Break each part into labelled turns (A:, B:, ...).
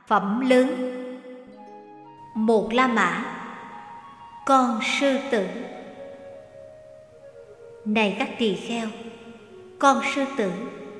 A: Phẩm lớn. Một La Mã, con sư tử. Này các tỳ kheo, con sư tử,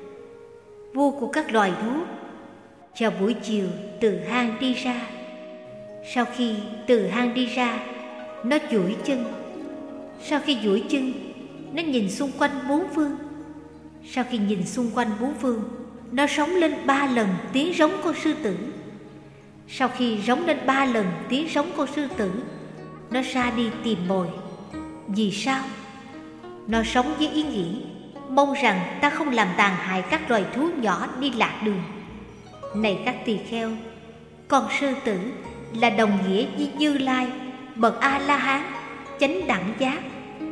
A: vua của các loài thú, vào buổi chiều từ hang đi ra. Sau khi từ hang đi ra, nó duỗi chân. Sau khi duỗi chân, nó nhìn xung quanh bốn phương. Sau khi nhìn xung quanh bốn phương, nó rống lên 3 lần tiếng rống con sư tử. Sau khi rống lên 3 lần tiếng rống con sư tử, nó ra đi tìm mồi. Vì sao? Nó sống với ý nghĩ mong rằng ta không làm tàn hại các loài thú nhỏ đi lạc đường. Này các tỳ kheo, con sư tử là đồng nghĩa với Như Lai, bậc A-la-hán, chánh đẳng giác.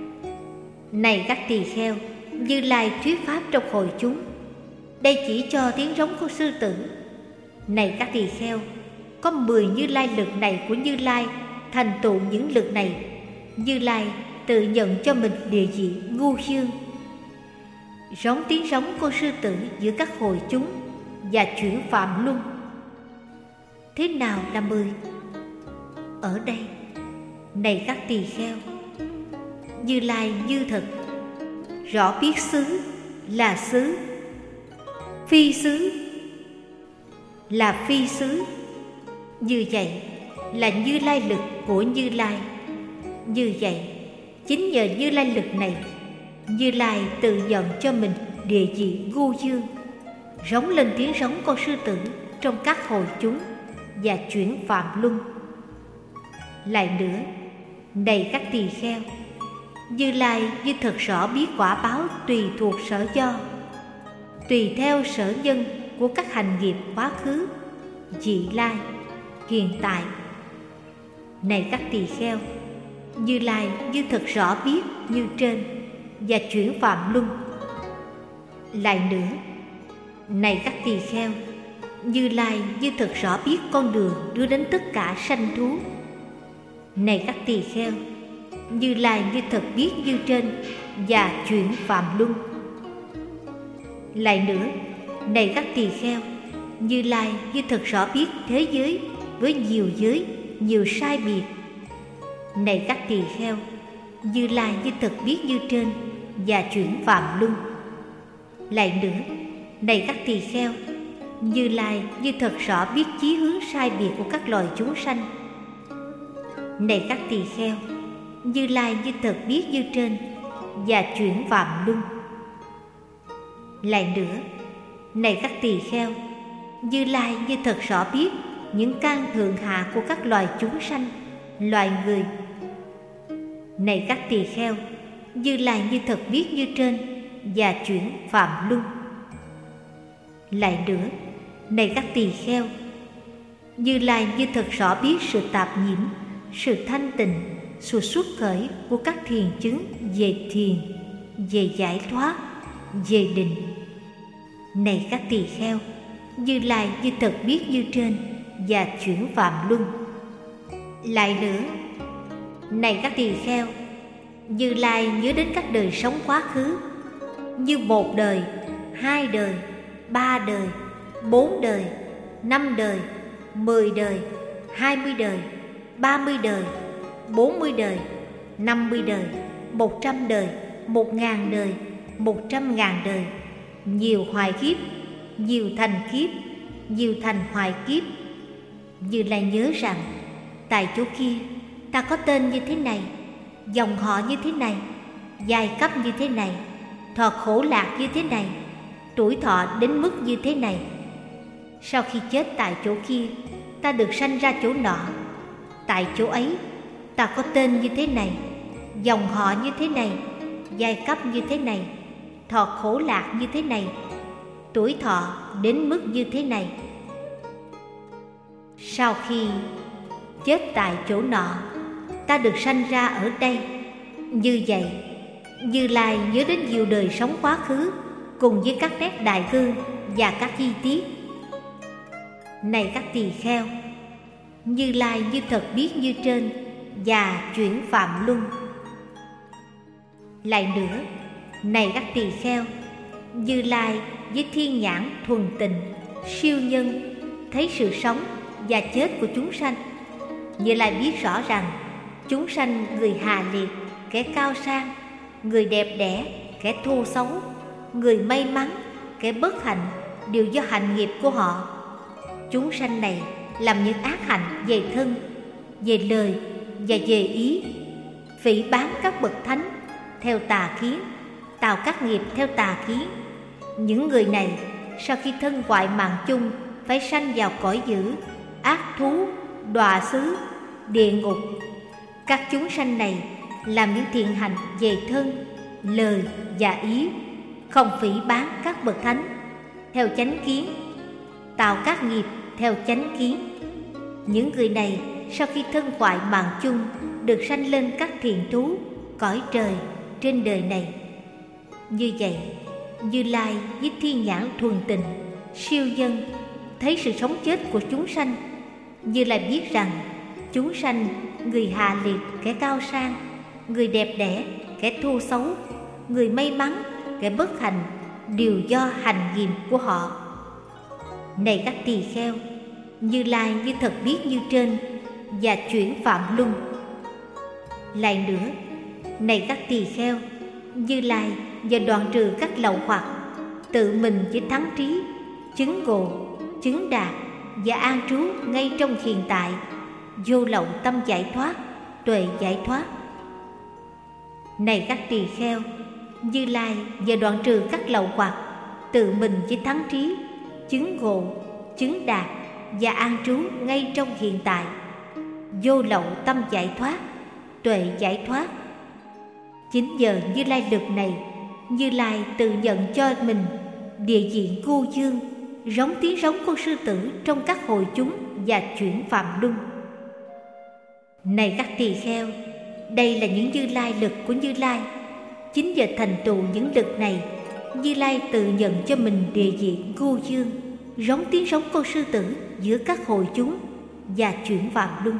A: Này các tỳ kheo, Như Lai thuyết pháp trong hội chúng. Đây chỉ cho tiếng rống của sư tử. Này các tỳ kheo, có 10 Như Lai lực này của Như Lai thành tựu những lực này. Như Lai tự nhận cho mình địa vị ngu dương. Rống tiếng rống của sư tử giữa các hội chúng và chuyển phạm luân. Thế nào là 10? Ở đây, này các tỳ kheo, Như Lai như thật, rõ biết xứ là xứ, phi xứ là phi xứ. Như vậy là Như Lai lực của Như Lai. Như vậy, chính nhờ Như Lai lực này, Như Lai tự nhận cho mình địa vị ngu dương, rống lên tiếng rống con sư tử trong các hội chúng và chuyển phạm luân. Lại nữa, này các tỳ kheo, Như Lai như thật rõ biết quả báo tùy thuộc sở do, tùy theo sở nhân của các hành nghiệp quá khứ, vị lai, hiện tại. Này các tỳ kheo, Như Lai như thật rõ biết như trên và chuyển phạm luân. Lại nữa, này các tỳ kheo, Như Lai như thật rõ biết con đường đưa đến tất cả sanh thú. Này các tỳ kheo, Như Lai như thật biết như trên và chuyển phạm luân. Lại nữa, này các tỳ kheo, Như Lai như thật rõ biết thế giới với nhiều giới, nhiều sai biệt. Này các tỳ kheo, Như Lai như thật biết như trên và chuyển phạm luân. Lại nữa, này các tỳ kheo, Như Lai như thật rõ biết chí hướng sai biệt của các loài chúng sanh. Này các tỳ kheo, Như Lai như thật biết như trên và chuyển phạm luân. Lại nữa, này các tỳ kheo, Như Lai như thật rõ biết những căn thượng hạ của các loài chúng sanh, loài người. Này các tỳ kheo, Như Lai như thật biết như trên và chuyển phạm luân. Lại nữa, này các tỳ kheo, Như Lai như thật rõ biết sự tạp nhiễm, sự thanh tịnh, sự xuất khởi của các thiền chứng về thiền, về giải thoát, về định. Này các tỳ kheo, Như Lai như thật biết như trên và chuyển phạm luân. Lại nữa, này các tỳ kheo, Như Lai nhớ đến các đời sống quá khứ, như 1 đời, 2 đời, 3 đời, 4 đời, 5 đời, 10 đời, 20 đời, 30 đời, 40 đời, 50 đời, 100 đời, 1000 đời, 100.000 đời, nhiều hoài kiếp, nhiều thành kiếp, nhiều thành hoài kiếp. Như Lai nhớ rằng tại chỗ kia ta có tên như thế này, dòng họ như thế này, giai cấp như thế này, thọ khổ lạc như thế này, tuổi thọ đến mức như thế này. Sau khi chết tại chỗ kia, ta được sanh ra chỗ nọ. Tại chỗ ấy, ta có tên như thế này, dòng họ như thế này, giai cấp như thế này, thọ khổ lạc như thế này, tuổi thọ đến mức như thế này. Sau khi chết tại chỗ nọ, ta được sanh ra ở đây. Như vậy, Như Lai nhớ đến nhiều đời sống quá khứ cùng với các nét đại cương và các chi tiết. Này các tỳ kheo, Như Lai như thật biết như trên và chuyển phạm luân. Lại nữa, này các tỳ kheo, Như Lai với thiên nhãn thuần tình, siêu nhân, thấy sự sống và chết của chúng sanh. Như Lai biết rõ rằng chúng sanh người hà liệt, kẻ cao sang, người đẹp đẽ, kẻ thô xấu, người may mắn, kẻ bất hạnh đều do hạnh nghiệp của họ. Chúng sanh này làm những ác hạnh về thân, về lời và về ý, phỉ báng các bậc thánh theo tà kiến, tạo các nghiệp theo tà kiến. Những người này sau khi thân hoại mạng chung phải sanh vào cõi dữ, ác thú, đọa xứ, địa ngục. Các chúng sanh này làm những thiện hạnh về thân, lời và ý, không phỉ báng các bậc thánh theo chánh kiến, tạo các nghiệp theo chánh kiến. Những người này sau khi thân hoại mạng chung được sanh lên các thiền thú, cõi trời trên đời này. Như vậy, Như Lai với thiên nhãn thuần tình, siêu nhân thấy sự sống chết của chúng sanh. Như Lai biết rằng chúng sanh người hạ liệt, kẻ cao sang, người đẹp đẽ, kẻ thô xấu, người may mắn, kẻ bất hạnh đều do hành nghiệp của họ. Này các tỳ kheo, Như Lai như thật biết như trên và chuyển phạm luân. Lại nữa, này các tỳ kheo, Như Lai và đoạn trừ các lậu hoặc, tự mình với thắng trí, chứng ngộ, chứng đạt và an trú ngay trong hiện tại, vô lậu tâm giải thoát, tuệ giải thoát. Này các tỳ kheo, Như Lai và đoạn trừ các lậu hoặc, tự mình với thắng trí, chứng ngộ, chứng đạt và an trú ngay trong hiện tại, vô lậu tâm giải thoát, tuệ giải thoát. Chính nhờ Như Lai lực này, Như Lai tự nhận cho mình địa diện Gu Dương, rống tiếng rống con sư tử trong các hội chúng và chuyển phạm luân. Này các tỳ kheo, đây là những Như Lai lực của Như Lai. Chính nhờ thành tựu những lực này, Như Lai tự nhận cho mình địa diện Gu Dương, rống tiếng rống con sư tử giữa các hội chúng và chuyển phạm luân.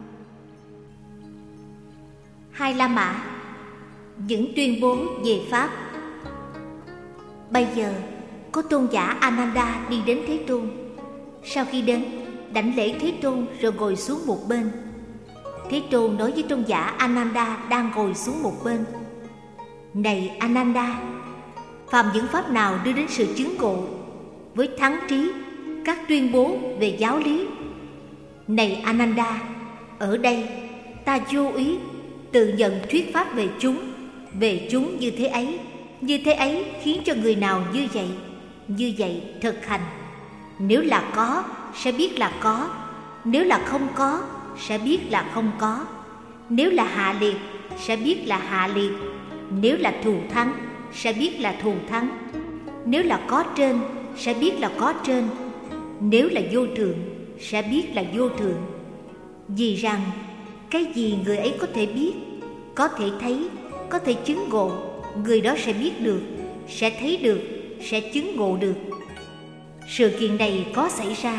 A: Hai La Mã, những tuyên bố về Pháp. Bây giờ có tôn giả Ananda đi đến Thế Tôn. Sau khi đến, đảnh lễ Thế Tôn rồi ngồi xuống một bên. Thế Tôn nói với tôn giả Ananda đang ngồi xuống một bên: Này Ananda, phàm những pháp nào đưa đến sự chứng ngộ với thắng trí, các tuyên bố về giáo lý. Này Ananda, ở đây ta vô ý tự nhận thuyết pháp về chúng như thế ấy khiến cho người nào như vậy thực hành. Nếu là có, sẽ biết là có; nếu là không có, sẽ biết là không có; nếu là hạ liệt, sẽ biết là hạ liệt; nếu là thù thắng, sẽ biết là thù thắng; nếu là có trên, sẽ biết là có trên; nếu là vô thượng, sẽ biết là vô thượng. Vì rằng cái gì người ấy có thể biết, có thể thấy, có thể chứng ngộ, người đó sẽ biết được, sẽ thấy được, sẽ chứng ngộ được. Sự kiện này có xảy ra.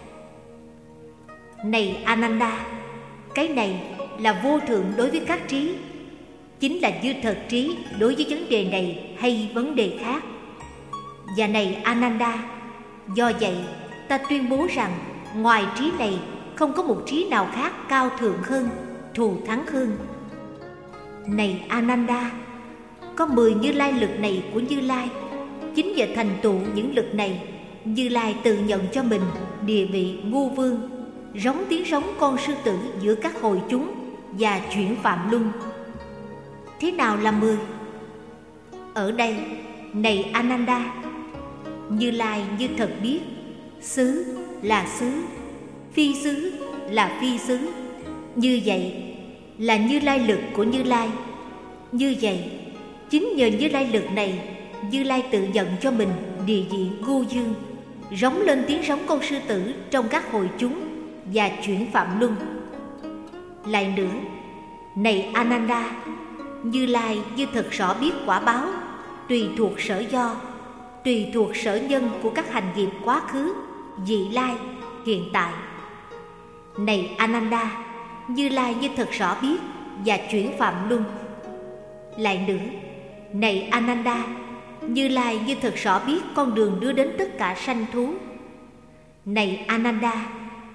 A: Này Ananda, cái này là vô thượng đối với các trí, chính là dư thật trí đối với vấn đề này hay vấn đề khác. Và này Ananda, do vậy ta tuyên bố rằng ngoài trí này không có một trí nào khác cao thượng hơn, thù thắng hơn. Này Ananda, có 10 Như Lai lực này của Như Lai. Chính nhờ thành tựu những lực này, Như Lai tự nhận cho mình địa vị ngu vương, rống tiếng rống con sư tử giữa các hội chúng và chuyển phạm luân. Thế nào là 10? Ở đây, này Ananda, Như Lai như thật biết xứ là xứ, phi xứ là phi xứ. Như vậy là Như Lai lực của Như Lai. Như vậy, chính nhờ Như Lai lực này, Như Lai tự nhận cho mình địa diện Gu Dương, rống lên tiếng rống con sư tử trong các hội chúng và chuyển phạm luân. Lại nữa, này Ananda, Như Lai như thật rõ biết quả báo, tùy thuộc sở do, tùy thuộc sở nhân của các hành nghiệp quá khứ, vị lai, hiện tại. Này Ananda, Như Lai như thật rõ biết và chuyển phạm luân. Lại nữa, này Ananda, Như Lai như thật rõ biết con đường đưa đến tất cả sanh thú. Này Ananda,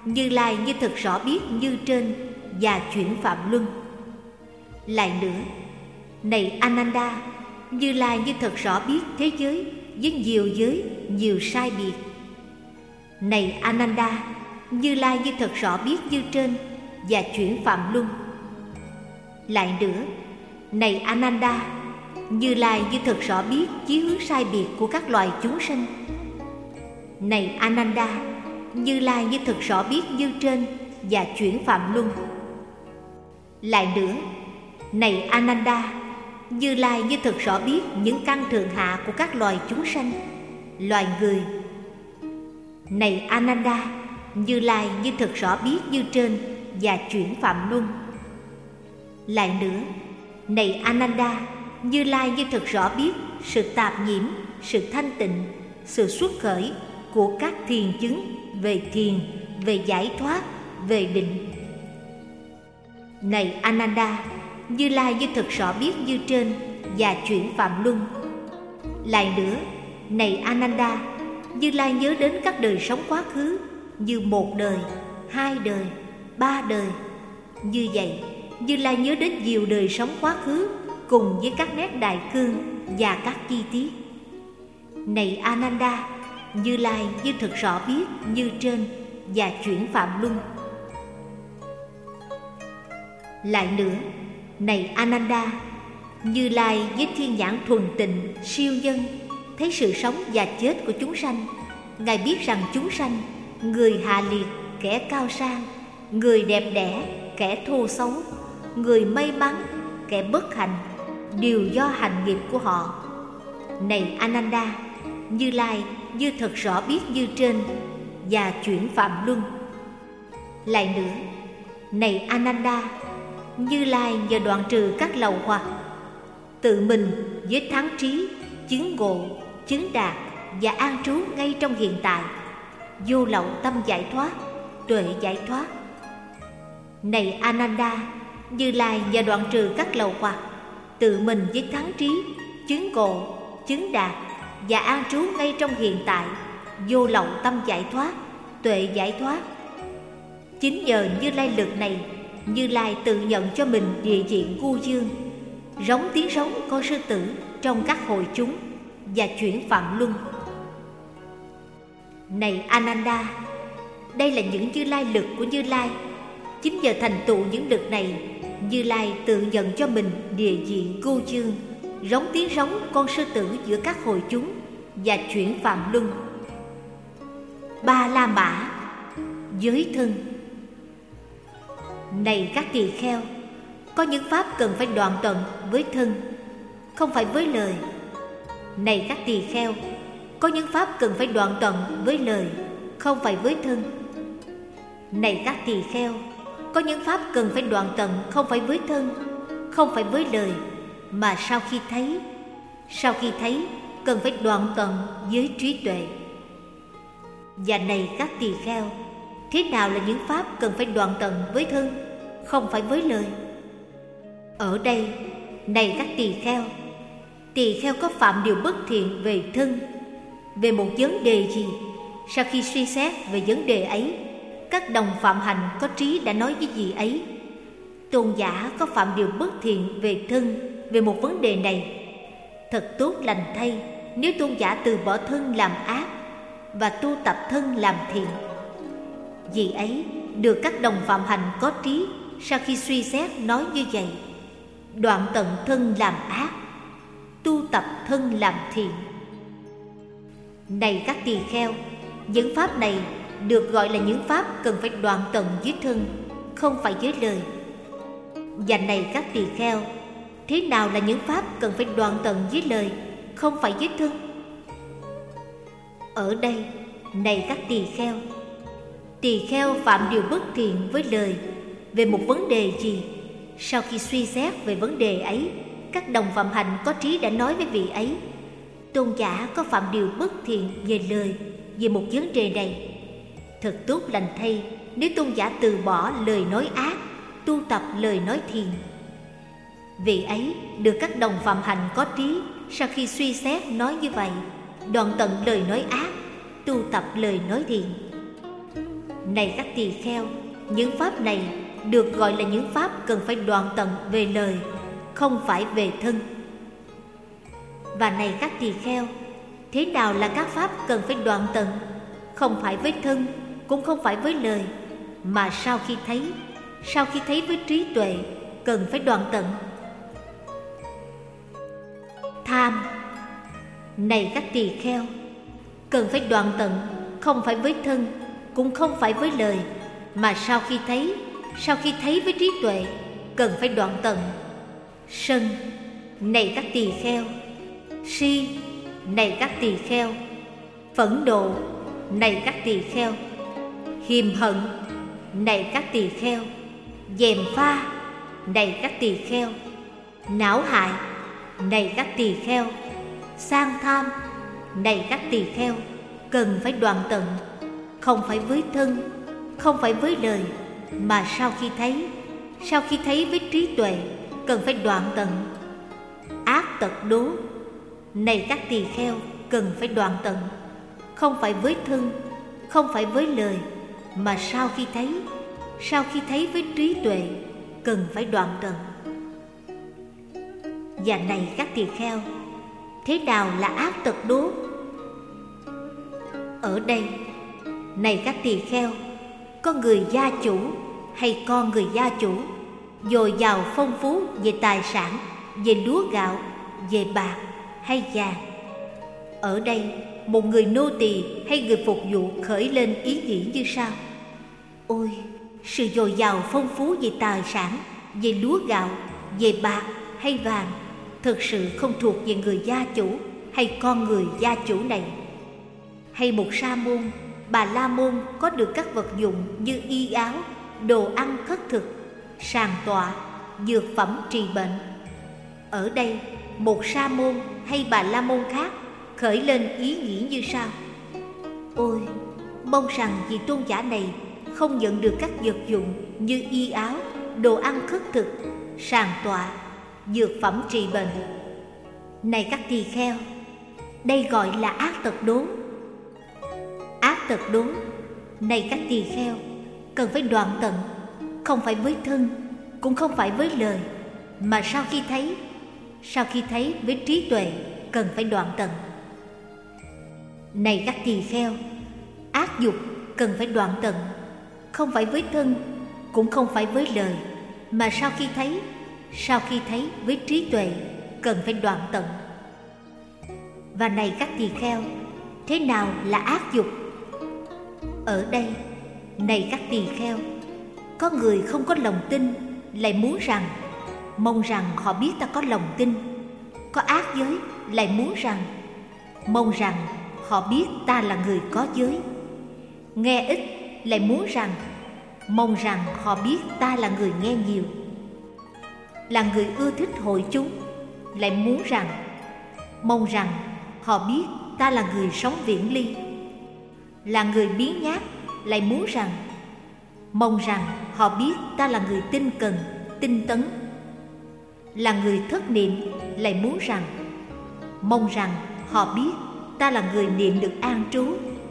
A: Như Lai như thực rõ biết như trên và chuyển phạm luân. Lại nữa, này Ananda, Như Lai như thực rõ biết thế giới với nhiều sai biệt. Này Ananda, Như Lai như thực rõ biết như trên và chuyển phạm luân. Lại nữa, này Ananda, Như Lai như thực rõ biết chí hướng sai biệt của các loài chúng sanh. Này Ananda, Như Lai như thực rõ biết như trên và chuyển phạm luân. Lại nữa, này Ananda, Như Lai như thực rõ biết những căn thượng hạ của các loài chúng sanh, loài người. Này Ananda, Như Lai như thực rõ biết như trên và chuyển phạm luân. Lại nữa, này Ananda, Như Lai như thực rõ biết sự tạp nhiễm, sự thanh tịnh, sự xuất khởi của các thiền chứng về thiền, về giải thoát, về định. Này Ananda, Như Lai như thực rõ biết như trên và chuyển phạm luân. Lại nữa, này Ananda, Như Lai nhớ đến các đời sống quá khứ như một đời, hai đời, ba đời. Như vậy, Như Lai nhớ đến nhiều đời sống quá khứ cùng với các nét đại cương và các chi tiết. Này Ananda, Như Lai như thực rõ biết như trên và chuyển phạm luân. Lại nữa, này Ananda, Như Lai với thiên nhãn thuần tịnh, siêu nhân, thấy sự sống và chết của chúng sanh. Ngài biết rằng chúng sanh, người hạ liệt, kẻ cao sang, người đẹp đẽ, kẻ thô xấu, người may mắn, kẻ bất hạnh, đều do hành nghiệp của họ. Này Ananda, Như Lai như thật rõ biết như trên và chuyển phạm luân. Lại nữa, này Ananda, Như Lai nhờ đoạn trừ các lậu hoặc, tự mình với thắng trí, chứng ngộ, chứng đạt và an trú ngay trong hiện tại, vô lậu tâm giải thoát, tuệ giải thoát. Này Ananda, Như Lai nhờ đoạn trừ các lậu hoặc, tự mình với thắng trí, chứng ngộ, chứng đạt và an trú ngay trong hiện tại, vô lậu tâm giải thoát, tuệ giải thoát. Chính nhờ Như Lai lực này, Như Lai tự nhận cho mình địa diện Gu Dương, rống tiếng rống con sư tử trong các hội chúng và chuyển phạm luân. Này Ananda, đây là những Như Lai lực của Như Lai. Chính nhờ thành tựu những lực này, Như Lai tự nhận cho mình địa diện Gu Dương, rống tiếng rống con sư tử giữa các hội chúng và chuyển phạm luân. Ba La Mã, giới thân. Này các tỳ kheo, có những pháp cần phải đoạn tận với thân, không phải với lời. Này các tỳ kheo, có những pháp cần phải đoạn tận với lời, không phải với thân. Này các tỳ kheo, có những pháp cần phải đoạn tận không phải với thân, không phải với lời, mà sau khi thấy cần phải đoạn tận với trí tuệ. Và này các tỳ kheo, thế nào là những pháp cần phải đoạn tận với thân, không phải với lời? Ở đây, này các tỳ kheo có phạm điều bất thiện về thân, về một vấn đề gì? Sau khi suy xét về vấn đề ấy, các đồng phạm hành có trí đã nói với vị ấy: tôn giả có phạm điều bất thiện về thân, về một vấn đề này. Thật tốt lành thay nếu tôn giả từ bỏ thân làm ác và tu tập thân làm thiện. Vì ấy được các đồng phạm hành có trí sau khi suy xét nói như vậy: đoạn tận thân làm ác, tu tập thân làm thiện. Này các tỳ kheo, những pháp này được gọi là những pháp cần phải đoạn tận với thân, không phải với lời. Và này các tỳ kheo, thế nào là những pháp cần phải đoạn tận với lời, không phải với thân? Ở đây, này các tỳ kheo phạm điều bất thiện với lời về một vấn đề gì? Sau khi suy xét về vấn đề ấy, các đồng phạm hành có trí đã nói với vị ấy: tôn giả có phạm điều bất thiện về lời về một vấn đề này. Thật tốt lành thay nếu tôn giả từ bỏ lời nói ác, tu tập lời nói thiện. Vị ấy được các đồng phạm hành có trí sau khi suy xét nói như vậy: đoạn tận lời nói ác, tu tập lời nói thiện. Này các tỳ kheo, những pháp này được gọi là những pháp cần phải đoạn tận về lời, không phải về thân. Và này các tỳ kheo, thế nào là các pháp cần phải đoạn tận? Không phải với thân, cũng không phải với lời, mà sau khi thấy với trí tuệ, cần phải đoạn tận. Tham. Này các tỳ kheo, cần phải đoạn tận, không phải với thân, cũng không phải với lời, mà sau khi thấy với trí tuệ, cần phải đoạn tận. Sân. Này các tỳ kheo. Si. Này các tỳ kheo. Phẫn nộ. Này các tỳ kheo. Hiềm hận. Này các tỳ kheo. Gièm pha. Này các tỳ kheo. Não hại. Này các tỳ kheo. Sang tham. Này các tỳ kheo, cần phải đoạn tận, không phải với thân, không phải với lời, mà sau khi thấy với trí tuệ, cần phải đoạn tận. Ác tật đố. Này các tỳ kheo, cần phải đoạn tận, không phải với thân, không phải với lời, mà sau khi thấy với trí tuệ, cần phải đoạn tận. Và này các tỳ kheo, thế nào là ác tật đố? Ở đây, này các tỳ kheo, có người gia chủ hay con người gia chủ dồi dào phong phú về tài sản, về lúa gạo, về bạc hay vàng. Ở đây, một người nô tỳ hay người phục vụ khởi lên ý nghĩ như sau: ôi, sự dồi dào phong phú về tài sản, về lúa gạo, về bạc hay vàng thực sự không thuộc về người gia chủ hay con người gia chủ này. Hay một sa môn, bà la môn có được các vật dụng như y áo, đồ ăn khất thực, sàng tọa, dược phẩm trị bệnh. Ở đây, một sa môn hay bà la môn khác khởi lên ý nghĩ như sau: ôi, mong rằng vị tôn giả này không nhận được các vật dụng như y áo, đồ ăn khất thực, sàng tọa, dược phẩm trị bệnh. Này các tỳ kheo, đây gọi là ác tật đố. Ác tật đố. Này các tỳ kheo, cần phải đoạn tận, không phải với thân, cũng không phải với lời, mà sau khi thấy với trí tuệ, cần phải đoạn tận. Này các tỳ kheo, ác dục cần phải đoạn tận, không phải với thân, cũng không phải với lời, mà sau khi thấy với trí tuệ, cần phải đoạn tận. Và này các tỳ kheo, thế nào là ác dục? Ở đây, này các tỳ kheo, có người không có lòng tin, lại mong rằng họ biết ta có lòng tin. Có ác giới, lại mong rằng họ biết ta là người có giới. Nghe ít, lại mong rằng họ biết ta là người nghe nhiều. Là người ưa thích hội chúng, lại mong rằng họ biết ta là người sống viễn ly. Là người biếng nhác, lại mong rằng họ biết ta là người tinh cần, tinh tấn. Là người thất niệm, lại mong rằng họ biết ta là người niệm được an trú.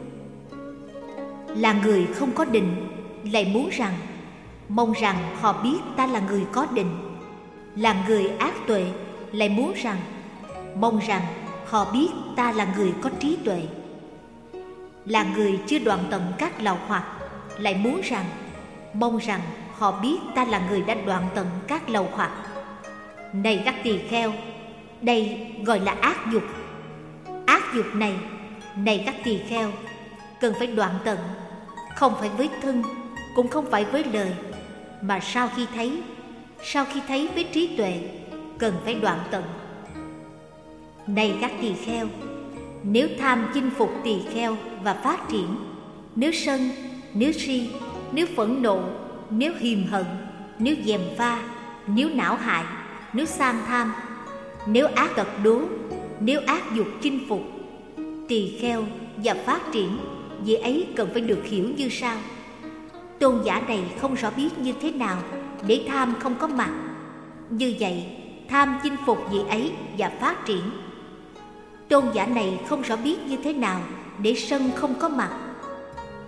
A: Là người không có định, lại mong rằng họ biết ta là người có định. Là người ác tuệ, lại mong rằng họ biết ta là người có trí tuệ. Là người chưa đoạn tận các lậu hoặc, lại mong rằng họ biết ta là người đã đoạn tận các lậu hoặc. Này các tỳ kheo, đây gọi là ác dục. Ác dục này, này các tỳ kheo, cần phải đoạn tận, không phải với thân, cũng không phải với lời, mà sau khi thấy với trí tuệ, cần phải đoạn tận. Này các tỳ kheo, nếu tham chinh phục tỳ kheo và phát triển, nếu sân, nếu si, nếu phẫn nộ, nếu hiềm hận, nếu gièm pha, nếu não hại, nếu sang tham, nếu ác tật đố, nếu ác dục chinh phục tỳ kheo và phát triển, vị ấy cần phải được hiểu như sau: tôn giả này không rõ biết như thế nào để tham không có mặt. Như vậy, tham chinh phục vị ấy và phát triển. Tôn giả này không rõ biết như thế nào để sân không có mặt.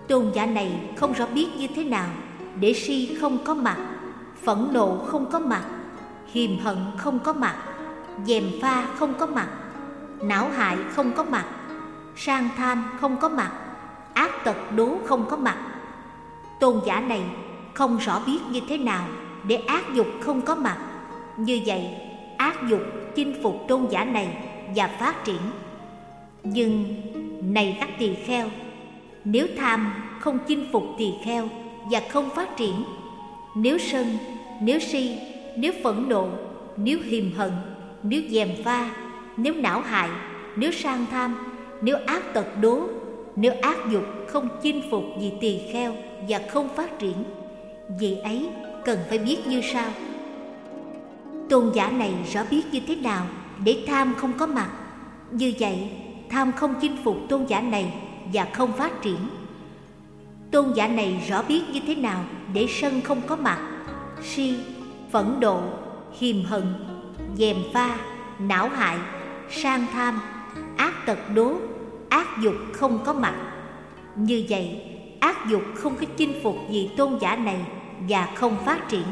A: Tôn giả này không rõ biết như thế nào để si không có mặt, phẫn nộ không có mặt, hiềm hận không có mặt, gièm pha không có mặt, não hại không có mặt, sang tham không có mặt, ác tật đố không có mặt. Tôn giả này không rõ biết như thế nào để ác dục không có mặt. Như vậy, ác dục chinh phục tôn giả này và phát triển. Nhưng này các tỳ kheo, nếu tham không chinh phục tỳ kheo và không phát triển, nếu sân, nếu si, nếu phẫn nộ, nếu hiềm hận, nếu gièm pha, nếu não hại, nếu sang tham, nếu ác tật đố, nếu ác dục không chinh phục vị tỳ kheo và không phát triển, vị ấy cần phải biết như sau. Tôn giả này rõ biết như thế nào để tham không có mặt. Như vậy, tham không chinh phục tôn giả này và không phát triển. Tôn giả này rõ biết như thế nào để sân không có mặt, si, phẫn nộ, hiềm hận, gièm pha, não hại, sang tham, ác tật đố, ác dục không có mặt. Như vậy, ác dục không có chinh phục vị tôn giả này và không phát triển.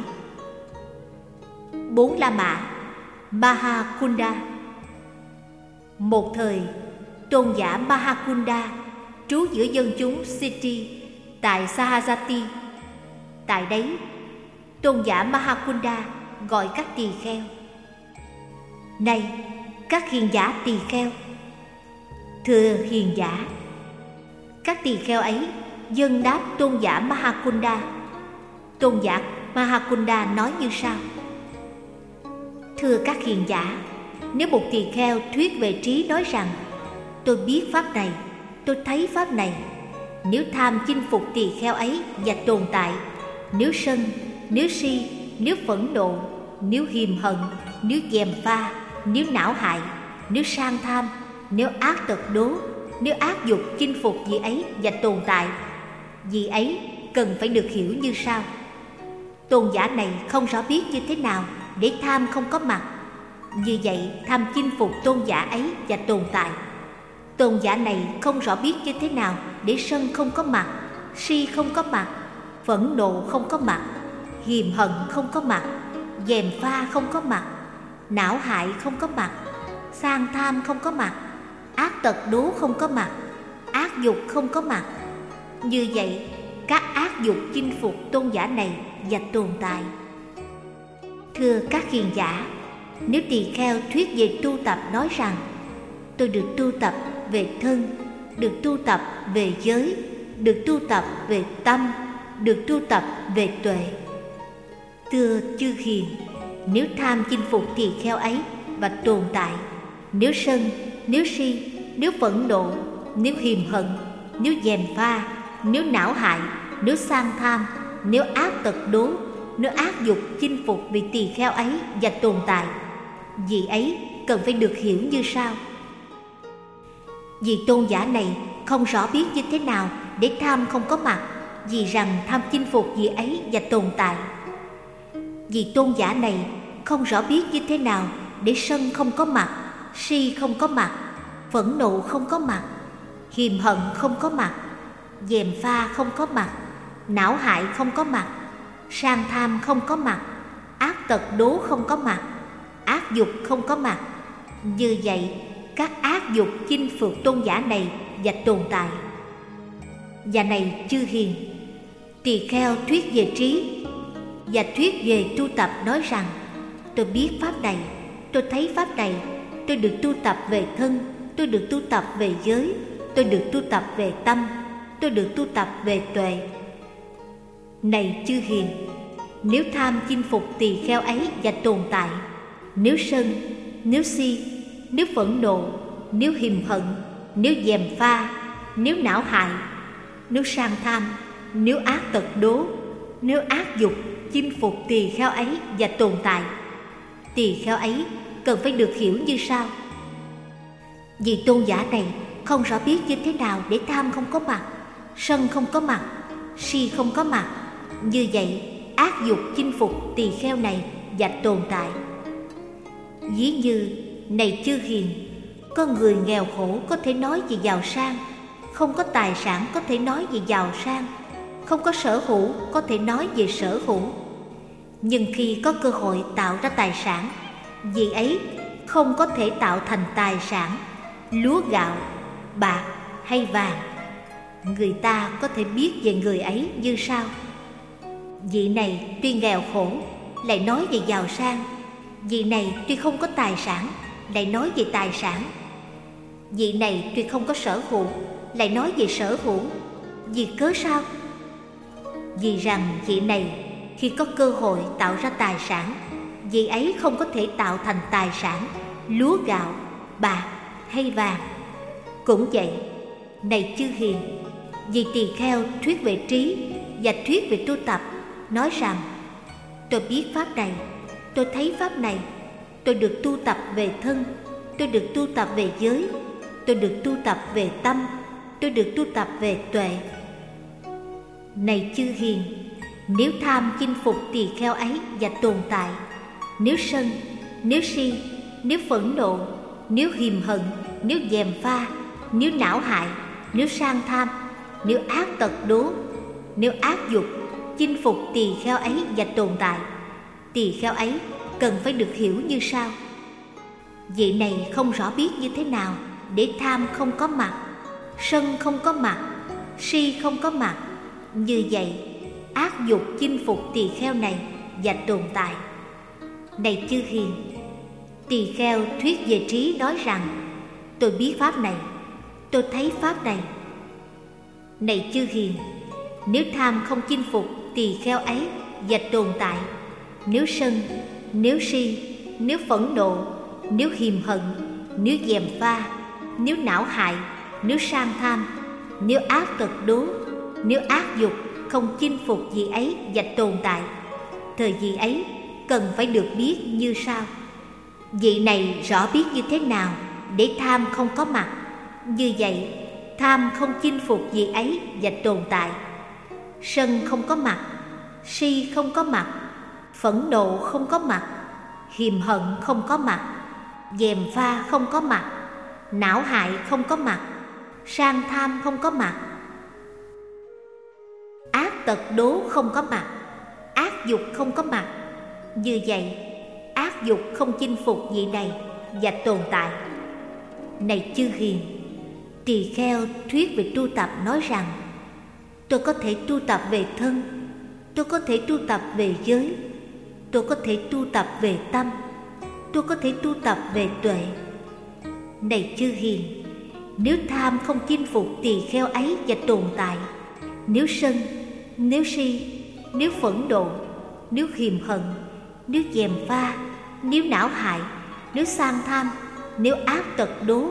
A: 4 La Mã Mahakunda. Một thời, tôn giả Mahakunda trú giữa dân chúng Siddhi tại Sahajati. Tại đấy, tôn giả Mahakunda gọi các tỳ kheo: Này các hiền giả tỳ kheo! Thưa hiền giả! Các tỳ kheo ấy dâng đáp tôn giả Mahakunda. Tôn giả Mahakunda nói như sau: Thưa các hiền giả, nếu một tỳ kheo thuyết về trí nói rằng: Tôi biết pháp này, tôi thấy pháp này, nếu tham chinh phục tỳ kheo ấy và tồn tại, nếu sân, nếu si, nếu phẫn nộ, nếu hiềm hận, nếu gièm pha, nếu não hại, nếu sang tham, nếu ác tật đố, nếu ác dục chinh phục vị ấy và tồn tại, vị ấy cần phải được hiểu như sau. Tôn giả này không rõ biết như thế nào để tham không có mặt. Như vậy, tham chinh phục tôn giả ấy và tồn tại. Tôn giả này không rõ biết như thế nào để sân không có mặt, si không có mặt, phẫn nộ không có mặt, hiềm hận không có mặt, gièm pha không có mặt, não hại không có mặt, sang tham không có mặt, ác tật đố không có mặt, ác dục không có mặt. Như vậy, các ác dục chinh phục tôn giả này và tồn tại. Thưa các hiền giả, nếu tỳ kheo thuyết về tu tập nói rằng: Tôi được tu tập về thân, được tu tập về giới, được tu tập về tâm, được tu tập về tuệ. Thưa chư hiền, nếu tham chinh phục tỳ kheo ấy và tồn tại, nếu sân, nếu si, nếu phẫn nộ, nếu hiềm hận, nếu gièm pha, nếu não hại, nếu sang tham, nếu ác tật đố, nếu ác dục chinh phục vị tỳ kheo ấy và tồn tại, vị ấy cần phải được hiểu như sau. Vì tôn giả này không rõ biết như thế nào để tham không có mặt, vì rằng tham chinh phục vị ấy và tồn tại. Vì tôn giả này không rõ biết như thế nào để sân không có mặt, si không có mặt, phẫn nộ không có mặt, hiềm hận không có mặt, gièm pha không có mặt, não hại không có mặt, sang tham không có mặt, ác tật đố không có mặt, ác dục không có mặt. Như vậy, các ác dục chinh phục tôn giả này và tồn tại. Và này chư hiền, tỳ kheo thuyết về trí và thuyết về tu tập nói rằng: Tôi biết pháp này, tôi thấy pháp này, tôi được tu tập về thân, tôi được tu tập về giới, tôi được tu tập về tâm, tôi được tu tập về tuệ. Này chư hiền, nếu tham chinh phục tỳ kheo ấy và tồn tại, nếu sân, nếu si, nếu phẫn nộ, nếu hiềm hận, nếu gièm pha, nếu não hại, nếu sang tham, nếu ác tật đố, nếu ác dục chinh phục tỳ kheo ấy và tồn tại, tỳ kheo ấy cần phải được hiểu như sau. Vì tôn giả này không rõ biết như thế nào để tham không có mặt, sân không có mặt, si không có mặt. Như vậy, ác dục chinh phục tỳ kheo này và tồn tại. Ví như, này chư hiền, có người nghèo khổ có thể nói về giàu sang, không có tài sản có thể nói về giàu sang, không có sở hữu có thể nói về sở hữu. Nhưng khi có cơ hội tạo ra tài sản, vị ấy không có thể tạo thành tài sản, lúa gạo, bạc hay vàng. Người ta có thể biết về người ấy như sau: vị này tuy nghèo khổ lại nói về giàu sang, vị này tuy không có tài sản lại nói về tài sản, vị này tuy không có sở hữu lại nói về sở hữu. Vì cớ sao? Vì rằng vị này khi có cơ hội tạo ra tài sản, vị ấy không có thể tạo thành tài sản, lúa gạo, bạc hay vàng. Cũng vậy, này chư hiền, vì tỳ kheo thuyết về trí và thuyết về tu tập, nói rằng: tôi biết pháp này, tôi thấy pháp này, tôi được tu tập về thân, tôi được tu tập về giới, tôi được tu tập về tâm, tôi được tu tập về tuệ. Này chư hiền, nếu tham chinh phục tỳ kheo ấy và tồn tại, nếu sân, nếu si, nếu phẫn nộ, nếu hiềm hận, nếu gièm pha, nếu não hại, nếu sang tham, nếu ác tật đố, nếu ác dục chinh phục tỳ kheo ấy và tồn tại, tỳ kheo ấy cần phải được hiểu như sau: vị này không rõ biết như thế nào để tham không có mặt, sân không có mặt, si không có mặt. Như vậy, ác dục chinh phục tỳ kheo này và tồn tại. Này chư hiền, tỳ kheo thuyết về trí nói rằng: tôi biết pháp này, tôi thấy pháp này. Này chư hiền, nếu tham không chinh phục tỳ kheo ấy và tồn tại, nếu sân, nếu si, nếu phẫn nộ, nếu hiềm hận, nếu gièm pha, nếu não hại, nếu sang tham, nếu ác tật đố, nếu ác dục không chinh phục vị ấy và tồn tại, thời vị ấy cần phải được biết như sau: vị này rõ biết như thế nào để tham không có mặt, như vậy tham không chinh phục vị ấy và tồn tại. Sân không có mặt, si không có mặt, phẫn nộ không có mặt, hiềm hận không có mặt, gièm pha không có mặt, não hại không có mặt, sang tham không có mặt, ác tật đố không có mặt, ác dục không có mặt. Như vậy, ác dục không chinh phục vị này và tồn tại. Này chư hiền, tỳ kheo thuyết về tu tập nói rằng: tôi có thể tu tập về thân, tôi có thể tu tập về giới, tôi có thể tu tập về tâm, tôi có thể tu tập về tuệ. Này chư hiền, nếu tham không chinh phục tỳ kheo ấy và tồn tại, nếu sân, nếu si, nếu phẫn nộ, nếu hiềm hận, nếu gièm pha, nếu não hại, nếu sang tham, nếu ác tật đố,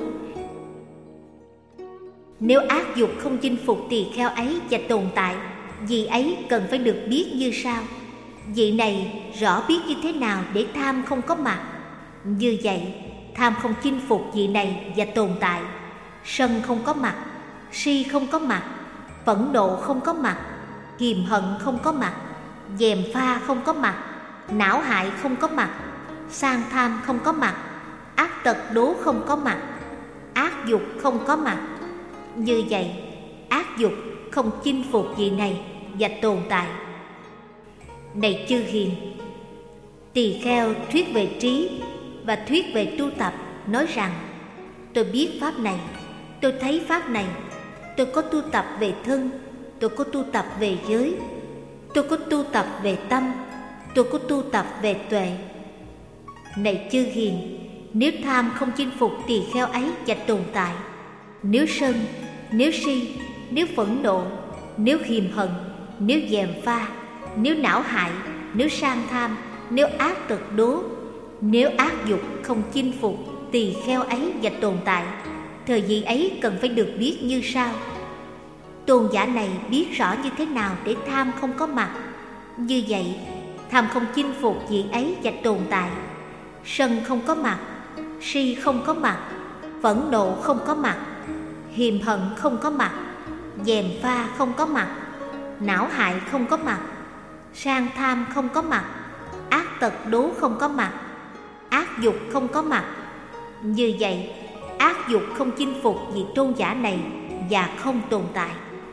A: nếu ác dục không chinh phục tỳ kheo ấy và tồn tại, vị ấy cần phải được biết như sau: vị này rõ biết như thế nào để tham không có mặt, như vậy tham không chinh phục vị này và tồn tại. Sân không có mặt, si không có mặt, phẫn nộ không có mặt, hiềm hận không có mặt, gièm pha không có mặt, não hại không có mặt, sang tham không có mặt, ác tật đố không có mặt, ác dục không có mặt. Như vậy, ác dục không chinh phục vị này và tồn tại. Này chư hiền, tỳ kheo thuyết về trí và thuyết về tu tập nói rằng: tôi biết pháp này, tôi thấy pháp này, tôi có tu tập về thân, tôi có tu tập về giới, tôi có tu tập về tâm, tôi có tu tập về tuệ. Này chư hiền, nếu tham không chinh phục tỳ kheo ấy và tồn tại, nếu sân, nếu si, nếu phẫn nộ, nếu hiềm hận, nếu gièm pha, nếu não hại, nếu sang tham, nếu ác tật đố, nếu ác dục không chinh phục tỳ kheo ấy và tồn tại, thời vị ấy cần phải được biết như sau: tôn giả này biết rõ như thế nào để tham không có mặt, như vậy tham không chinh phục vị ấy và tồn tại. Sân không có mặt, si không có mặt, phẫn nộ không có mặt, hiềm hận không có mặt, gièm pha không có mặt, não hại không có mặt, sang tham không có mặt, ác tật đố không có mặt, ác dục không có mặt. Như vậy, ác dục không chinh phục vị tôn giả này và không tồn tại.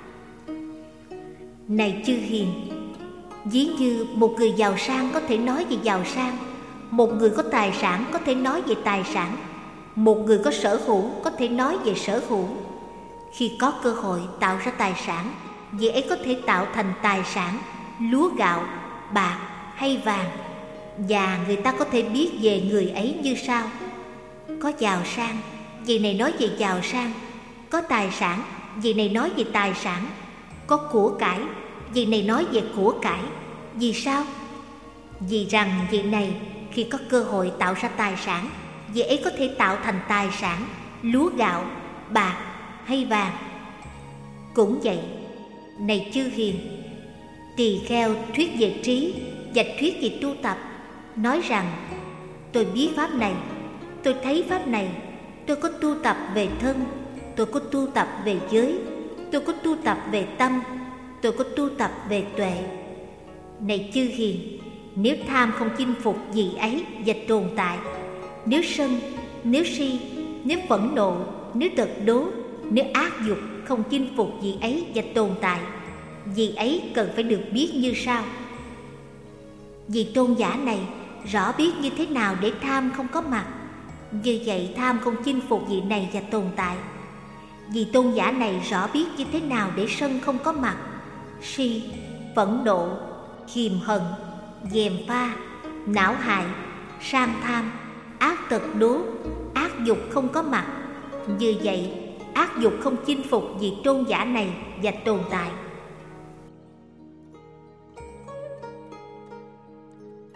A: Này chư hiền, ví như một người giàu sang có thể nói về giàu sang, một người có tài sản có thể nói về tài sản, một người có sở hữu có thể nói về sở hữu. Khi có cơ hội tạo ra tài sản, người ấy có thể tạo thành tài sản, lúa gạo, bạc hay vàng, và người ta có thể biết về người ấy như sau: có giàu sang, vị này nói về giàu sang; có tài sản, vị này nói về tài sản; có của cải, vị này nói về của cải. Vì sao? Vì rằng vị này khi có cơ hội tạo ra tài sản, vị ấy có thể tạo thành tài sản, lúa gạo, bạc hay vàng. Cũng vậy, này chư hiền, tỳ kheo thuyết về trí và thuyết về tu tập, nói rằng tôi biết pháp này, tôi thấy pháp này, tôi có tu tập về thân, tôi có tu tập về giới, tôi có tu tập về tâm, tôi có tu tập về tuệ. Này chư hiền, nếu tham không chinh phục gì ấy và tồn tại, nếu sân, nếu si, nếu phẫn nộ, nếu tật đố, nếu ác dục không chinh phục gì ấy và tồn tại, gì ấy cần phải được biết như sau. Vị tôn giả này rõ biết như thế nào để tham không có mặt, như vậy tham không chinh phục vị này và tồn tại. Vị tôn giả này rõ biết như thế nào để sân không có mặt, si, phẫn nộ, hiềm hận, gièm pha, não hại, sang tham, ác tật đố, ác dục không có mặt. Như vậy ác dục không chinh phục vị tôn giả này và tồn tại.